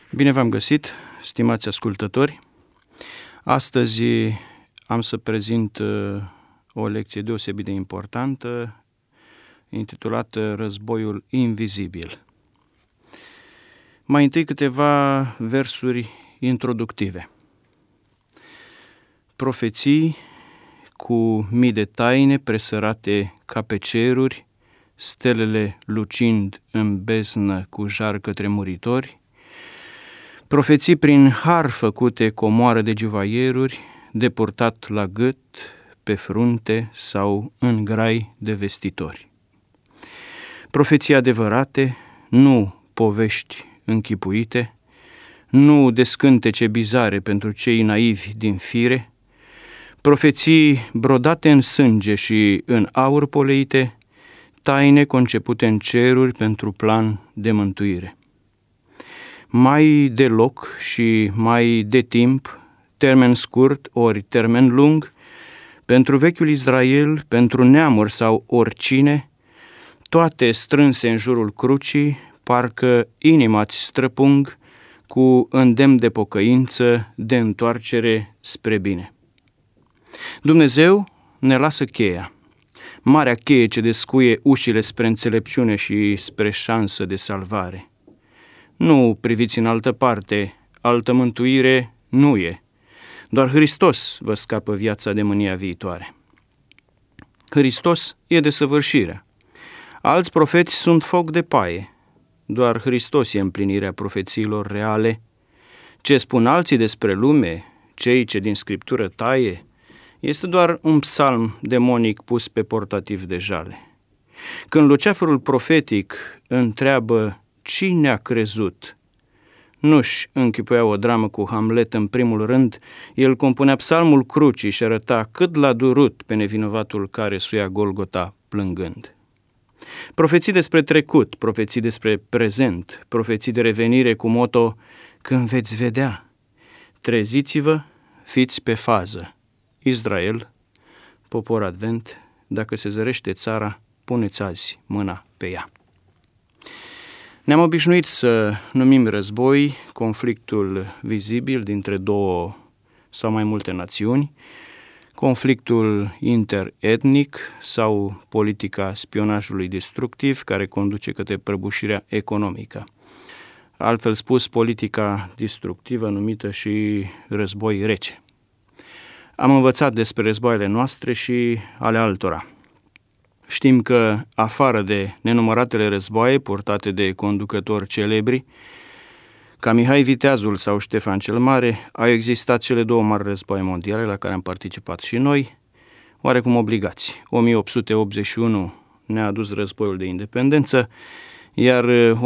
Bine v-am găsit, stimați ascultători. Astăzi am să prezint o lecție deosebit de importantă, intitulată Războiul invizibil. Mai întâi câteva versuri introductive. Profeții cu mii de taine presărate ca pe ceruri, stelele lucind în beznă cu jarcă tremuritori, profeții prin har făcute comoară de juvaieruri, de purtat la gât, pe frunte sau în grai de vestitori. Profeții adevărate, nu povești închipuite, nu descântece bizare pentru cei naivi din fire, profeții brodate în sânge și în aur poleite, taine concepute în ceruri pentru plan de mântuire. Mai de loc și mai de timp, termen scurt ori termen lung, pentru vechiul Israel, pentru neamuri sau oricine, toate strânse în jurul crucii, parcă inima-ți străpung cu îndemn de pocăință, de întoarcere spre bine. Dumnezeu ne lasă cheia, marea cheie ce descuie ușile spre înțelepciune și spre șansă de salvare. Nu priviți în altă parte, altă mântuire nu e. Doar Hristos vă scapă viața de mânia viitoare. Hristos e desăvârșirea. Alți profeți sunt foc de paie. Doar Hristos e împlinirea profețiilor reale. Ce spun alții despre lume, cei ce din Scriptură taie, este doar un psalm demonic pus pe portativ de jale. Când luceafărul profetic întreabă cine a crezut, nu-și închipuia o dramă cu Hamlet în primul rând, el compunea psalmul crucii și arăta cât l-a durut pe nevinovatul care suia Golgota plângând. Profeții despre trecut, profeții despre prezent, profeții de revenire cu moto: când veți vedea, treziți-vă, fiți pe fază. Israel, popor advent, dacă se zărește țara, puneți azi mâna pe ea. Ne-am obișnuit să numim război conflictul vizibil dintre două sau mai multe națiuni, conflictul interetnic sau politica spionajului destructiv care conduce către prăbușirea economică. Altfel spus, politica destructivă numită și război rece. Am învățat despre războaiele noastre și ale altora. Știm că, afară de nenumăratele războaie purtate de conducători celebri, ca Mihai Viteazul sau Ștefan cel Mare, au existat cele două mari războaie mondiale la care am participat și noi, oarecum obligați. 1881 ne-a adus războiul de independență, iar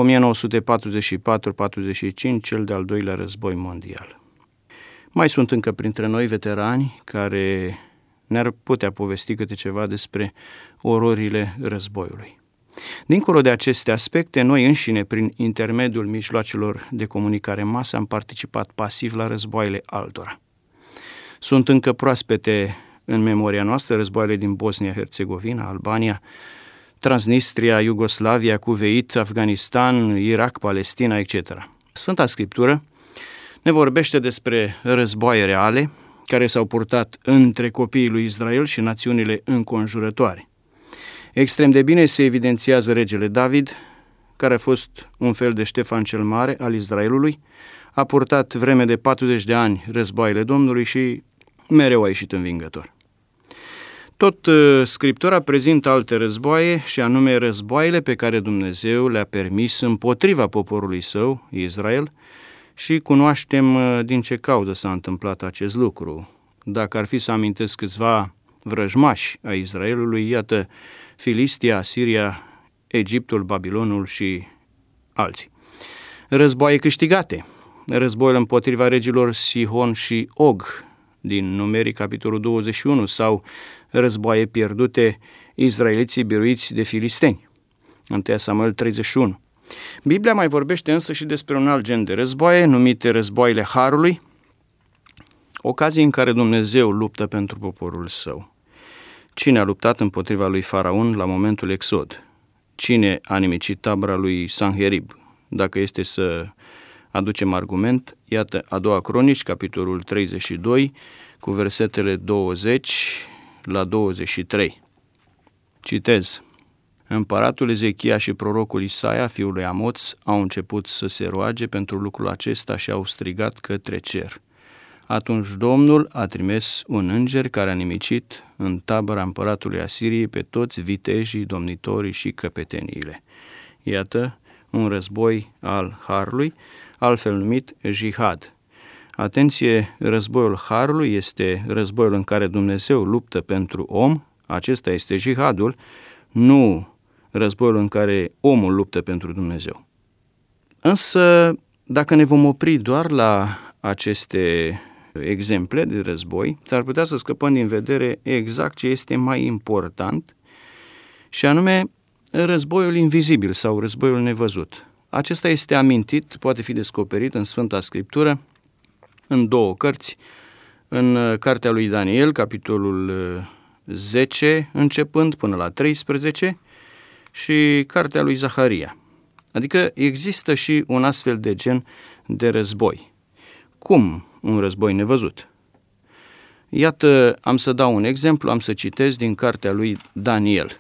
1944-45 cel de-al doilea război mondial. Mai sunt încă printre noi veterani care ne-ar putea povesti câte ceva despre ororile războiului. Dincolo de aceste aspecte, noi înșine, prin intermediul mijloacelor de comunicare masă, am participat pasiv la războaiele altora. Sunt încă proaspete în memoria noastră războaiele din Bosnia-Herzegovina, Albania, Transnistria, Iugoslavia, Cuveit, Afganistan, Irak, Palestina, etc. Sfânta Scriptură ne vorbește despre războaie reale care s-au purtat între copiii lui Israel și națiunile înconjurătoare. Extrem de bine se evidențiază regele David, care a fost un fel de Ștefan cel Mare al Israelului, a purtat vreme de 40 de ani războaiele Domnului și mereu a ieșit învingător. Tot Scriptura prezintă alte războaie, și anume războaiele pe care Dumnezeu le-a permis împotriva poporului său, Israel, și cunoaștem din ce cauză s-a întâmplat acest lucru. Dacă ar fi să amintesc câțiva vrăjmași a Israelului, iată Filistia, Asiria, Egiptul, Babilonul și alții. Războaie câștigate. Războiul împotriva regilor Sihon și Og, din Numeri, capitolul 21, sau războaie pierdute, izraeliții biruiți de filisteni, 1 Samuel 31. Biblia mai vorbește însă și despre un alt gen de războaie, numite războaiele Harului, ocazii în care Dumnezeu luptă pentru poporul său. Cine a luptat împotriva lui Faraon la momentul Exod? Cine a nimicit tabăra lui Sanherib? Dacă este să aducem argument. Iată, a doua Cronici, capitolul 32, cu versetele 20 la 23. Citez. Împăratul Ezechia și prorocul Isaia, fiul lui Amoț, au început să se roage pentru lucrul acesta și au strigat către cer. Atunci Domnul a trimis un înger care a nimicit în tabăra împăratului Asiriei pe toți vitejii, domnitorii și căpeteniile. Iată, un război al harului, altfel numit jihad. Atenție, războiul harului este războiul în care Dumnezeu luptă pentru om, acesta este jihadul, nu războiul în care omul luptă pentru Dumnezeu. Însă, dacă ne vom opri doar la aceste exemple de război, s-ar putea să scăpăm din vedere exact ce este mai important, și anume războiul invizibil sau războiul nevăzut. Acesta este amintit, poate fi descoperit în Sfânta Scriptură, în două cărți, în cartea lui Daniel, capitolul 10, începând până la 13, și cartea lui Zaharia. Adică există și un astfel de gen de război. Cum un război nevăzut? Iată, am să dau un exemplu, am să citez din cartea lui Daniel.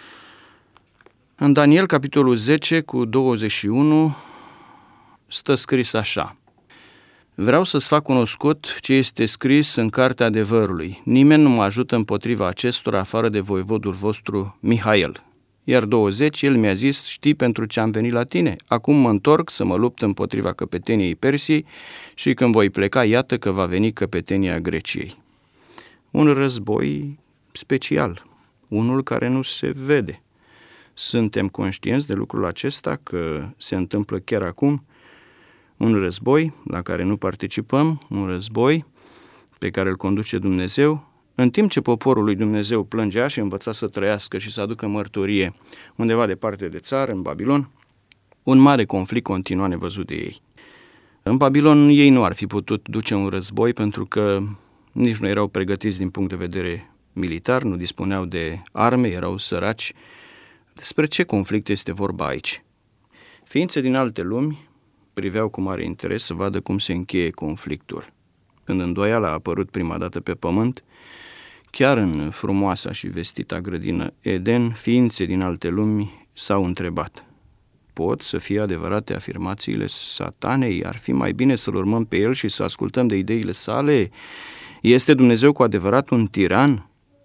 În Daniel, capitolul 10, cu 21, stă scris așa. Vreau să-ți fac cunoscut ce este scris în cartea adevărului. Nimeni nu mă ajută împotriva acestora afară de voievodul vostru Mihael. Iar 20, el mi-a zis, știi pentru ce am venit la tine? Acum mă întorc să mă lupt împotriva căpeteniei Persiei și când voi pleca, iată că va veni căpetenia Greciei. Un război special, unul care nu se vede. Suntem conștienți de lucrul acesta, că se întâmplă chiar acum, un război la care nu participăm, un război pe care îl conduce Dumnezeu, în timp ce poporul lui Dumnezeu plângea și învăța să trăiască și să aducă mărturie undeva departe de țară, în Babilon, un mare conflict continua nevăzut de ei. În Babilon ei nu ar fi putut duce un război pentru că nici nu erau pregătiți din punct de vedere militar, nu dispuneau de arme, erau săraci. Despre ce conflict este vorba aici? Ființe din alte lumi priveau cu mare interes să vadă cum se încheie conflictul. Când îndoiala a apărut prima dată pe pământ, chiar în frumoasa și vestita grădină Eden, ființe din alte lumi s-au întrebat: pot să fie adevărate afirmațiile Satanei? Ar fi mai bine să-l urmăm pe el și să ascultăm de ideile sale? Este Dumnezeu cu adevărat un tiran?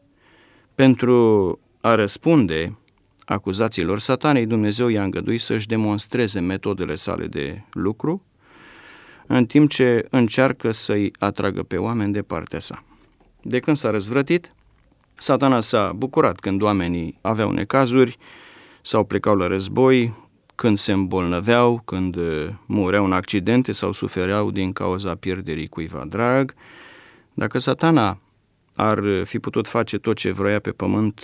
Pentru a răspunde acuzațiilor Satanei, Dumnezeu i-a îngăduit să-și demonstreze metodele sale de lucru, în timp ce încearcă să-i atragă pe oameni de partea sa. De când s-a răzvrătit, Satana s-a bucurat când oamenii aveau necazuri sau plecau la război, când se îmbolnăveau, când mureau în accidente sau sufereau din cauza pierderii cuiva drag. Dacă Satana ar fi putut face tot ce vroia pe pământ,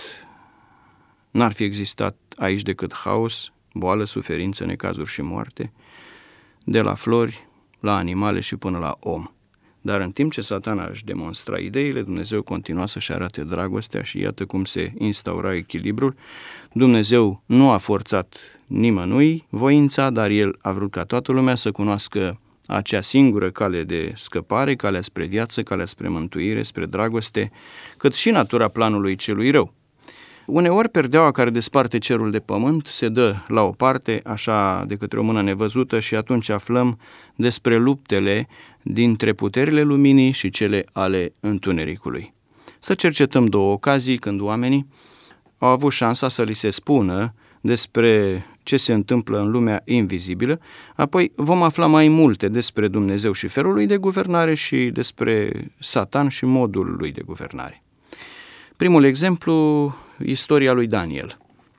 n-ar fi existat aici decât haos, boală, suferință, necazuri și moarte, de la flori, la animale și până la om. Dar în timp ce Satana își demonstra ideile, Dumnezeu continua să-și arate dragostea și iată cum se instaura echilibrul. Dumnezeu nu a forțat nimănui voința, dar El a vrut ca toată lumea să cunoască acea singură cale de scăpare, calea spre viață, calea spre mântuire, spre dragoste, cât și natura planului celui rău. Uneori perdeaua care desparte cerul de pământ se dă la o parte, așa de către o mână nevăzută, și atunci aflăm despre luptele dintre puterile luminii și cele ale întunericului. Să cercetăm două ocazii când oamenii au avut șansa să li se spună despre ce se întâmplă în lumea invizibilă, apoi vom afla mai multe despre Dumnezeu și felul lui de guvernare și despre Satan și modul lui de guvernare. Primul exemplu, istoria lui Daniel.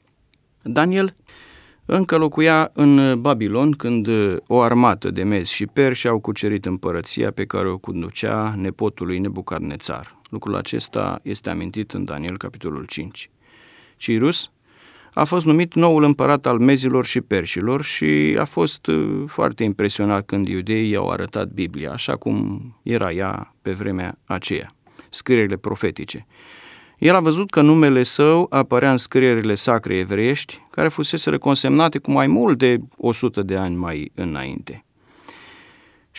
Daniel încă locuia în Babilon când o armată de mezi și perși au cucerit împărăția pe care o conducea nepotul lui Nebucadnețar. Lucrul acesta este amintit în Daniel, capitolul 5. Cirus a fost numit noul împărat al mezilor și perșilor și a fost foarte impresionat când iudeii i-au arătat Biblia, așa cum era ea pe vremea aceea, scrierile profetice. El a văzut că numele său apărea în scrierile sacre evreiești, care fuseseră consemnate cu mai mult de 100 de ani mai înainte.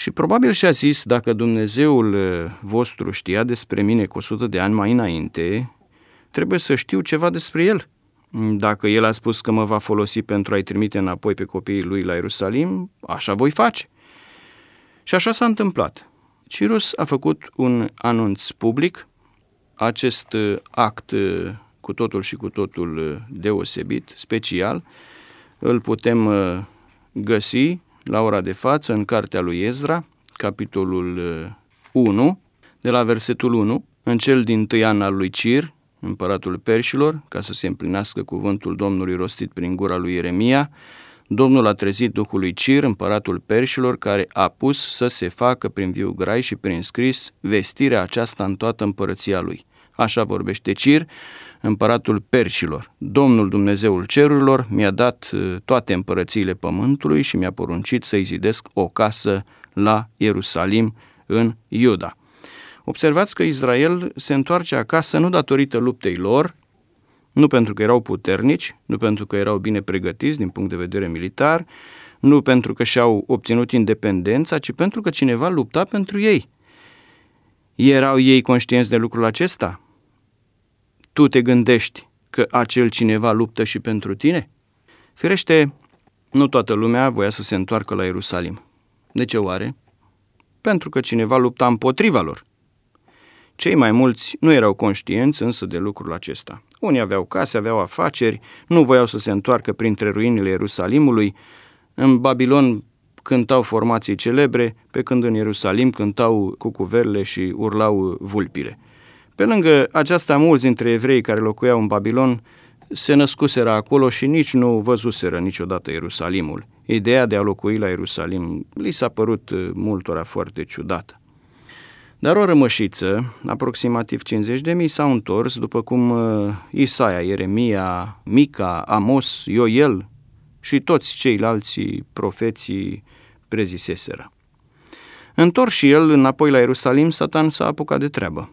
Și probabil și-a zis, dacă Dumnezeul vostru știa despre mine cu 100 de ani mai înainte, trebuie să știu ceva despre El. Dacă El a spus că mă va folosi pentru a-i trimite înapoi pe copiii lui la Ierusalim, așa voi face. Și așa s-a întâmplat. Cirus a făcut un anunț public. Acest act cu totul și cu totul deosebit, special, îl putem găsi la ora de față în cartea lui Ezra, capitolul 1, de la versetul 1, în cel dintâi an al lui Cir, împăratul Perșilor, ca să se împlinească cuvântul Domnului rostit prin gura lui Ieremia, Domnul a trezit duhul lui Cir, împăratul Perșilor, care a pus să se facă prin viu grai și prin scris vestirea aceasta în toată împărăția lui. Așa vorbește Cir, împăratul Perșilor. Domnul Dumnezeul cerurilor mi-a dat toate împărățiile pământului și mi-a poruncit să-i zidesc o casă la Ierusalim în Iuda. Observați că Israel se întoarce acasă nu datorită luptei lor, nu pentru că erau puternici, nu pentru că erau bine pregătiți din punct de vedere militar, nu pentru că și-au obținut independența, ci pentru că cineva lupta pentru ei. Erau ei conștienți de lucrul acesta? Tu te gândești că acel cineva luptă și pentru tine? Firește, nu toată lumea voia să se întoarcă la Ierusalim. De ce oare? Pentru că cineva lupta împotriva lor. Cei mai mulți nu erau conștienți însă de lucrul acesta. Unii aveau case, aveau afaceri, nu voiau să se întoarcă printre ruinile Ierusalimului. În Babilon cântau formații celebre, pe când în Ierusalim cântau cucuverele și urlau vulpile. Pe lângă aceasta, mulți dintre evrei care locuiau în Babilon se născuseră acolo și nici nu văzuseră niciodată Ierusalimul. Ideea de a locui la Ierusalim li s-a părut multora foarte ciudată. Dar o rămășiță, aproximativ 50.000, s-au întors, după cum Isaia, Ieremia, Mica, Amos, Ioel și toți ceilalți profeții preziseseră. Întors și el înapoi la Ierusalim, Satan s-a apucat de treabă.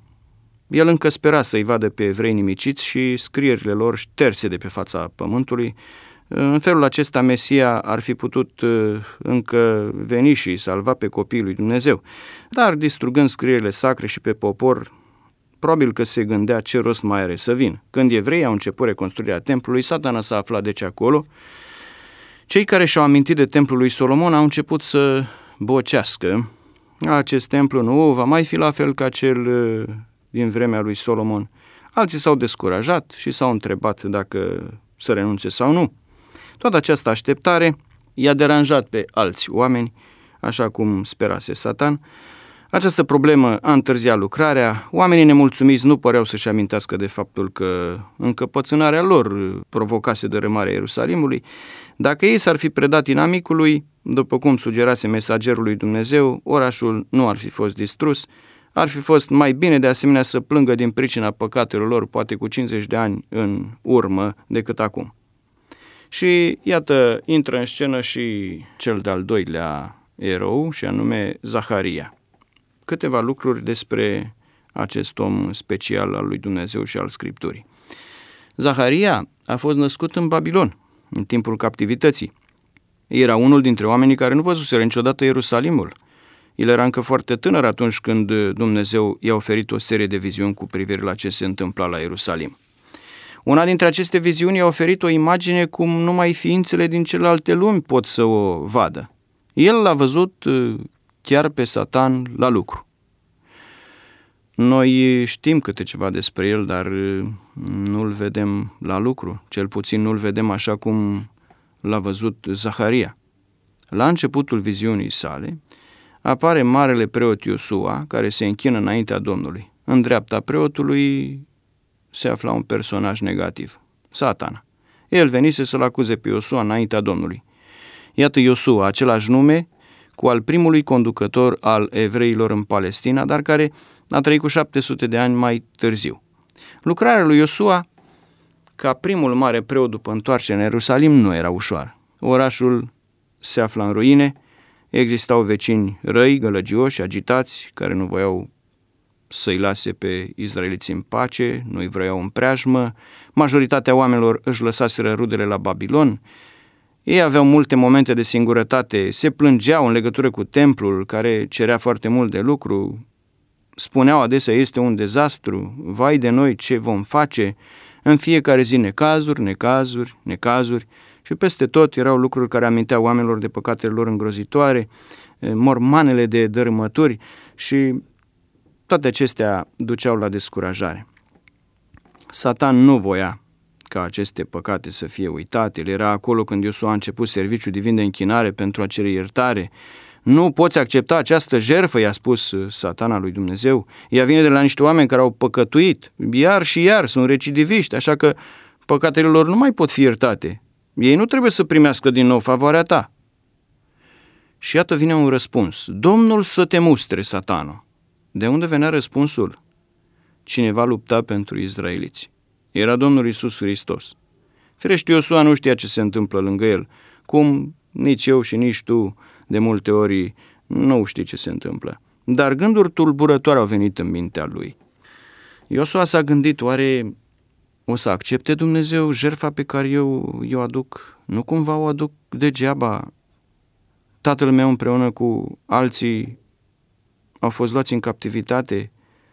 El încă spera să-i vadă pe evrei nimiciți și scrierile lor șterse de pe fața pământului. În felul acesta Mesia ar fi putut încă veni și salva pe copiii lui Dumnezeu. Dar distrugând scrierile sacre și pe popor, probabil că se gândea ce rost mai are să vină. Când evreii au început reconstruirea templului, Satana s-a aflat deci acolo. Cei care și-au amintit de templul lui Solomon au început să bocească. Acest templu nu va mai fi la fel ca cel din vremea lui Solomon. Alții s-au descurajat și s-au întrebat dacă să renunțe sau nu. Toată această așteptare i-a deranjat pe alți oameni, așa cum sperase Satan. Această problemă a întârziat lucrarea. Oamenii nemulțumiți nu păreau să-și amintească de faptul că încăpățânarea lor provocase dărâmarea Ierusalimului. Dacă ei s-ar fi predat inamicului, după cum sugerase mesagerul lui Dumnezeu, orașul nu ar fi fost distrus. Ar fi fost mai bine de asemenea să plângă din pricina păcatelor lor, poate cu 50 de ani în urmă, decât acum. Și iată, intră în scenă și cel de-al doilea erou, și anume Zaharia. Câteva lucruri despre acest om special al lui Dumnezeu și al Scripturii. Zaharia a fost născut în Babilon, în timpul captivității. Era unul dintre oamenii care nu văzuseră niciodată Ierusalimul. El era încă foarte tânăr atunci când Dumnezeu i-a oferit o serie de viziuni cu privire la ce se întâmpla la Ierusalim. Una dintre aceste viziuni i-a oferit o imagine cum numai ființele din celelalte lumi pot să o vadă. El l-a văzut chiar pe Satan la lucru. Noi știm câte ceva despre el, dar nu-l vedem la lucru, cel puțin nu-l vedem așa cum l-a văzut Zaharia. La începutul viziunii sale apare marele preot Iosua, care se închină înaintea Domnului. În dreapta preotului se afla un personaj negativ, Satana. El venise să-l acuze pe Iosua înaintea Domnului. Iată Iosua, același nume cu al primului conducător al evreilor în Palestina, dar care a trăit cu 700 de ani mai târziu. Lucrarea lui Iosua, ca primul mare preot după întoarcerea în Ierusalim, nu era ușoară. Orașul se afla în ruine, existau vecini răi, gălăgioși, agitați, care nu voiau să-i lase pe izraeliți în pace, nu-i vreau în preajmă, majoritatea oamenilor își lăsaseră rudele la Babilon, Ei aveau multe momente de singurătate, se plângeau în legătură cu templul, care cerea foarte mult de lucru, spuneau adesea este un dezastru, vai de noi ce vom face, în fiecare zi necazuri și peste tot erau lucruri care aminteau oamenilor de păcatele lor îngrozitoare, mormanele de dărâmături și toate acestea duceau la descurajare. Satan nu voia ca aceste păcate să fie uitate. El era acolo când Iosua a început serviciul divin de închinare pentru a cere iertare. Nu poți accepta această jertfă, i-a spus Satana lui Dumnezeu. Ea vine de la niște oameni care au păcătuit, iar și iar, sunt recidiviști, așa că păcatele lor nu mai pot fi iertate. Ei nu trebuie să primească din nou favoarea ta. Și iată vine un răspuns. Domnul să te mustre, Satano. De unde venea răspunsul? Cineva lupta pentru izraeliți. Era Domnul Iisus Hristos. Firește, Iosua nu știa ce se întâmplă lângă el, cum nici eu și nici tu de multe ori nu știi ce se întâmplă. Dar gânduri tulburătoare au venit în mintea lui. Iosua s-a gândit, oare o să accepte Dumnezeu jertfa pe care eu o aduc? Nu cumva o aduc degeaba? Tatăl meu împreună cu alții au fost luați în captivitate.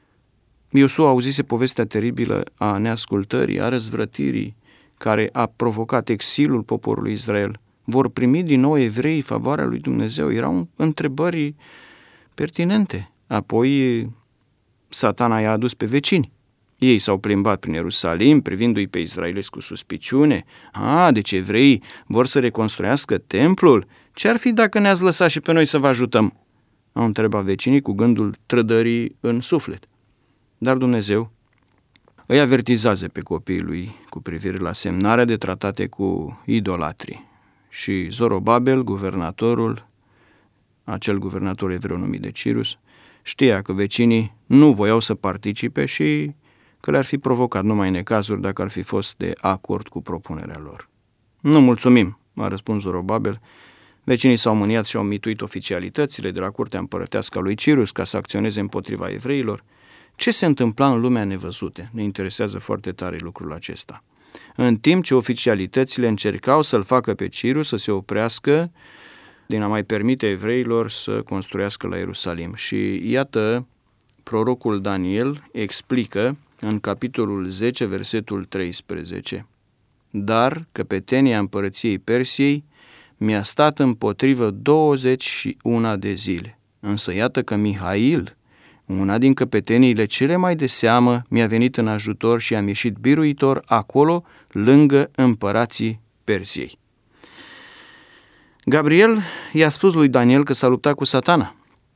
Iosua auzise povestea teribilă a neascultării, a răzvrătirii, care a provocat exilul poporului Israel. Vor primi din nou evreii favoarea lui Dumnezeu? Erau întrebări pertinente. Apoi Satana i-a adus pe vecini. Ei s-au plimbat prin Ierusalim, privindu-i pe izraeliți cu suspiciune. Deci evreii vor să reconstruiască templul? Ce-ar fi dacă ne-ați lăsat și pe noi să vă ajutăm? Au întrebat vecinii cu gândul trădării în suflet. Dar Dumnezeu îi avertizează pe copiii lui cu privire la semnarea de tratate cu idolatrii. Și Zorobabel, guvernatorul, acel guvernator evreu numit de Cirus, știa că vecinii nu voiau să participe și că le-ar fi provocat numai necazuri dacă ar fi fost de acord cu propunerea lor. Nu mulțumim, a răspuns Zorobabel. Vecinii s-au mâniat și au mituit oficialitățile de la curtea împărătească a lui Cirus ca să acționeze împotriva evreilor. Ce se întâmpla în lumea nevăzute? Ne interesează foarte tare lucrul acesta. În timp ce oficialitățile încercau să-l facă pe Cirus să se oprească din a mai permite evreilor să construiască la Ierusalim. Și iată, prorocul Daniel explică în capitolul 10, versetul 13. Dar căpetenia împărăției Persiei mi-a stat împotrivă 21 de zile. Însă iată că Mihail, una din căpeteniile cele mai de seamă, mi-a venit în ajutor și am ieșit biruitor acolo, lângă împărații Persiei. Gabriel i-a spus lui Daniel că s-a luptat cu Satana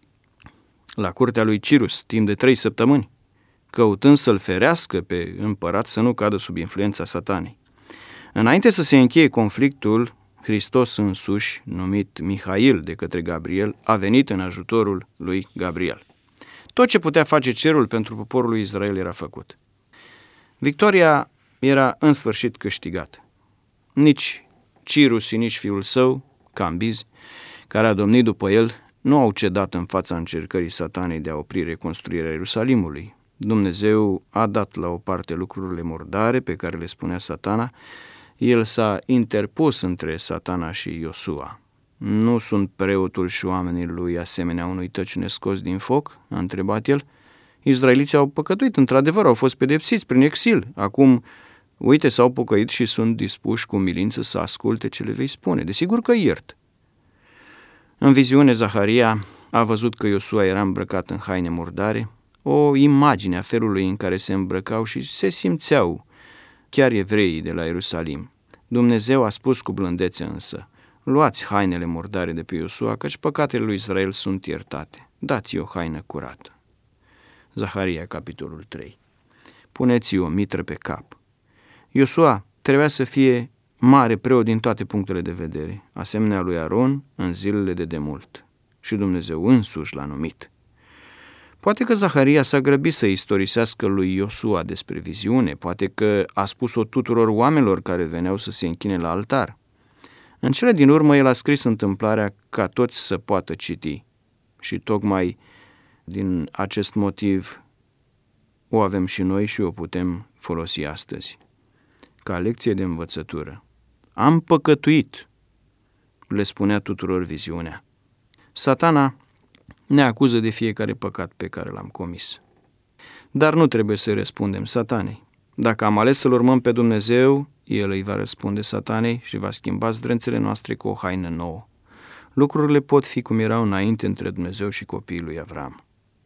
la curtea lui Cirus timp de 3 săptămâni, căutând să-l ferească pe împărat să nu cadă sub influența Satanei. Înainte să se încheie conflictul, Hristos însuși, numit Mihail de către Gabriel, a venit în ajutorul lui Gabriel. Tot ce putea face cerul pentru poporul lui Israel era făcut. Victoria era în sfârșit câștigată. Nici Cirus și nici fiul său, Cambiz, care a domnit după el, nu au cedat în fața încercării Satanei de a opri reconstruirea Ierusalimului. Dumnezeu a dat la o parte lucrurile murdare pe care le spunea Satana. El s-a interpus între Satana și Iosua. Nu sunt preotul și oamenii lui asemenea unui tăciune scos din foc? A întrebat el. Izraeliții au păcătuit, într-adevăr, au fost pedepsiți prin exil. Acum, uite, s-au pocăit și sunt dispuși cu milință să asculte ce le vei spune. Desigur că iert. În viziune, Zaharia a văzut că Iosua era îmbrăcat în haine murdare, o imagine a felului în care se îmbrăcau și se simțeau chiar evreii de la Ierusalim. Dumnezeu a spus cu blândețe însă: luați hainele murdare de pe Iosua, căci păcatele lui Israel sunt iertate. Dați-i o haină curată. Zaharia, capitolul 3. Puneți-i o mitră pe cap. Iosua trebuia să fie mare preot din toate punctele de vedere, asemenea lui Aron în zilele de demult. Și Dumnezeu însuși l-a numit. Poate că Zaharia s-a grăbit să istorisească lui Iosua despre viziune, poate că a spus-o tuturor oamenilor care veneau să se închine la altar. În cele din urmă, el a scris întâmplarea ca toți să poată citi. Și tocmai din acest motiv o avem și noi și o putem folosi astăzi. Ca lecție de învățătură. Am păcătuit, le spunea tuturor viziunea. Satana ne acuză de fiecare păcat pe care l-am comis. Dar nu trebuie să răspundem Satanei. Dacă am ales să-L urmăm pe Dumnezeu, El îi va răspunde Satanei și va schimba zdrânțele noastre cu o haină nouă. Lucrurile pot fi cum erau înainte între Dumnezeu și copiii lui Avram.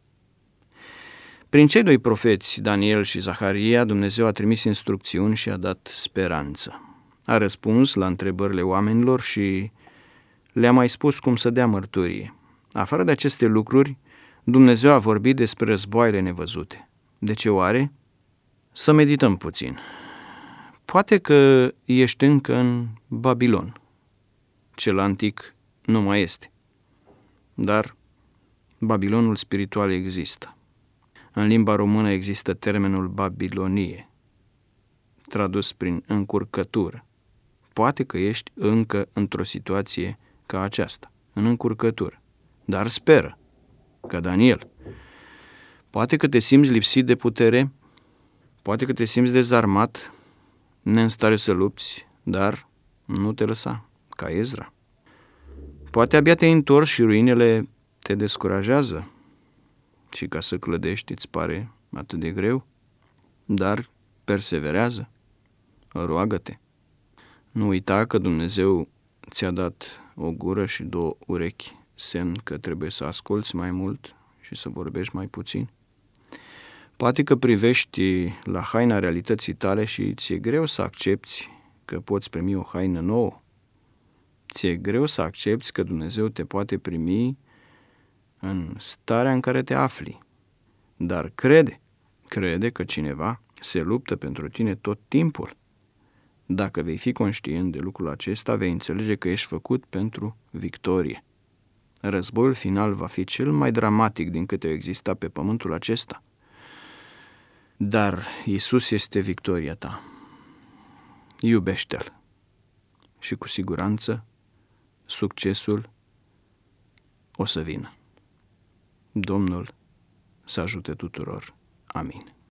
Prin cei doi profeți, Daniel și Zaharia, Dumnezeu a trimis instrucțiuni și a dat speranță. A răspuns la întrebările oamenilor și le-a mai spus cum să dea mărturie. Afară de aceste lucruri, Dumnezeu a vorbit despre războaiele nevăzute. De ce oare? Să medităm puțin. Poate că ești încă în Babilon. Cel antic nu mai este. Dar Babilonul spiritual există. În limba română există termenul Babilonie, tradus prin încurcătură. Poate că ești încă într-o situație ca aceasta, în încurcătură, dar speră, ca Daniel. Poate că te simți lipsit de putere, poate că te simți dezarmat, ne în stare să lupți, dar nu te lăsa, ca Ezra. Poate abia te-ai întors și ruinele te descurajează și ca să clădești îți pare atât de greu, dar perseverează, roagă-te. Nu uita că Dumnezeu ți-a dat o gură și două urechi, semn că trebuie să asculți mai mult și să vorbești mai puțin. Poate că privești la haina realității tale și ți-e greu să accepti că poți primi o haină nouă. Ți-e greu să accepti că Dumnezeu te poate primi în starea în care te afli. Dar crede că cineva se luptă pentru tine tot timpul. Dacă vei fi conștient de lucrul acesta, vei înțelege că ești făcut pentru victorie. Războiul final va fi cel mai dramatic din câte au existat pe pământul acesta. Dar Iisus este victoria ta. Iubește-L și cu siguranță succesul o să vină. Domnul să ajute tuturor. Amin.